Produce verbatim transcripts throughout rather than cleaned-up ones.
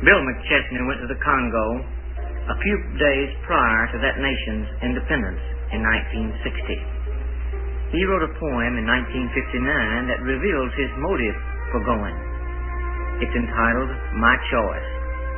Bill McChesney went to the Congo a few days prior to that nation's independence in nineteen sixty. He wrote a poem in nineteen fifty-nine that reveals his motive for going. It's entitled, My Choice.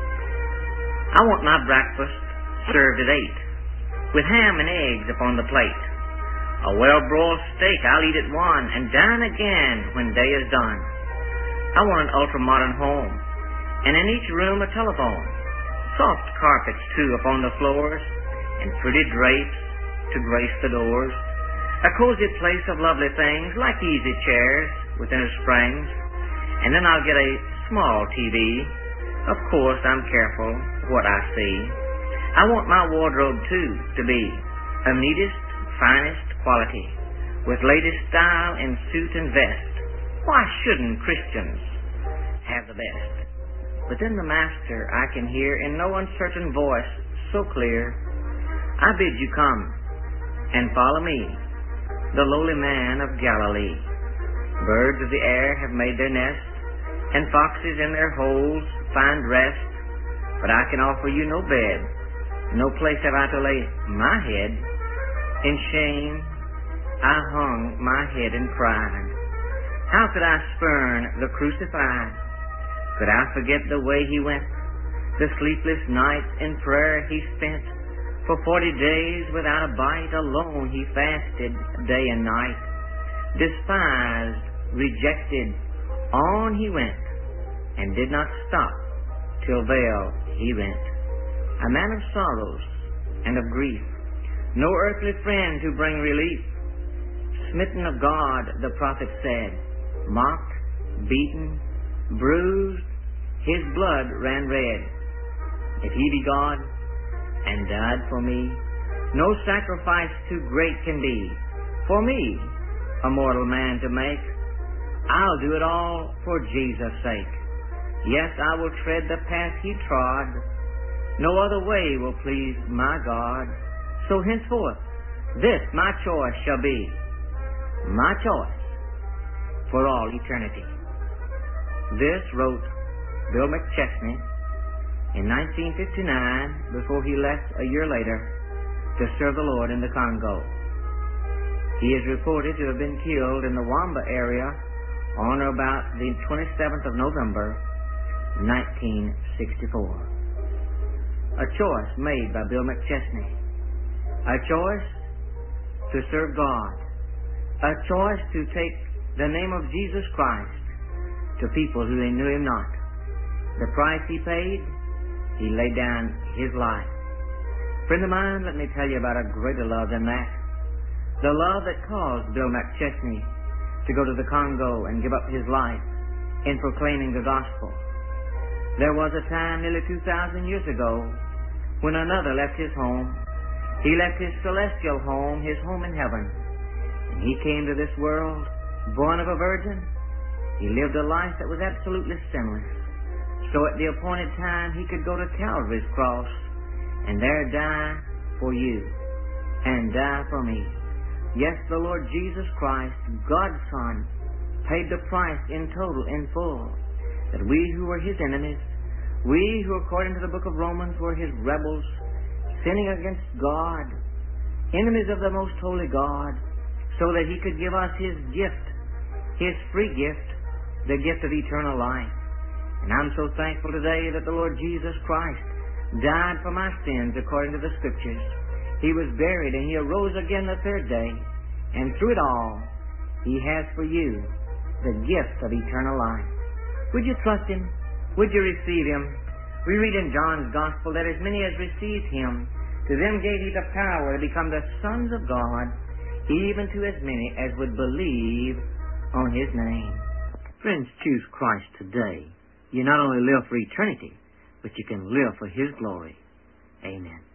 I want my breakfast served at eight, with ham and eggs upon the plate. A well-broiled steak I'll eat at one, and dine again when day is done. I want an ultra-modern home, and in each room a telephone, soft carpets too upon the floors, and pretty drapes to grace the doors, a cozy place of lovely things like easy chairs with inner springs, and then I'll get a small T V. Of course I'm careful what I see. I want my wardrobe too to be of neatest, finest quality, with latest style in suit and vest. Why shouldn't Christians have the best? But then the Master I can hear in no uncertain voice so clear, I bid you come and follow me, the lowly man of Galilee. Birds of the air have made their nest, and foxes in their holes find rest. But I can offer you no bed, no place have I to lay my head. In shame I hung my head and cried. How could I spurn the crucified? Could I forget the way he went, the sleepless nights in prayer he spent? For forty days without a bite, alone he fasted day and night. Despised, rejected, on he went, and did not stop till veil he rent. A man of sorrows and of grief, no earthly friend to bring relief. Smitten of God, the prophet said, mocked, beaten, bruised, his blood ran red. If he be God and died for me, no sacrifice too great can be. For me, a mortal man to make, I'll do it all for Jesus' sake. Yes, I will tread the path he trod. No other way will please my God. So henceforth, this my choice shall be, my choice for all eternity. This wrote Bill McChesney in nineteen fifty-nine, before he left a year later to serve the Lord in the Congo. He is reported to have been killed in the Wamba area on or about the twenty-seventh of November, nineteen sixty-four. A choice made by Bill McChesney. A choice to serve God. A choice to take the name of Jesus Christ to people who they knew him not. The price he paid, he laid down his life. Friend of mine, let me tell you about a greater love than that. The love that caused Bill McChesney to go to the Congo and give up his life in proclaiming the gospel. There was a time nearly two thousand years ago when another left his home. He left his celestial home, his home in heaven. And he came to this world, born of a virgin. He lived a life that was absolutely sinless. So at the appointed time, he could go to Calvary's cross and there die for you and die for me. Yes, the Lord Jesus Christ, God's Son, paid the price in total, in full, that we who were his enemies, we who according to the book of Romans were his rebels, sinning against God, enemies of the most holy God, so that he could give us his gift, his free gift, the gift of eternal life. And I'm so thankful today that the Lord Jesus Christ died for my sins according to the Scriptures. He was buried and he arose again the third day. And through it all, he has for you the gift of eternal life. Would you trust him? Would you receive him? We read in John's Gospel that as many as received him, to them gave he the power to become the sons of God, even to as many as would believe on his name. Friends, choose Christ today. You not only live for eternity, but you can live for his glory. Amen.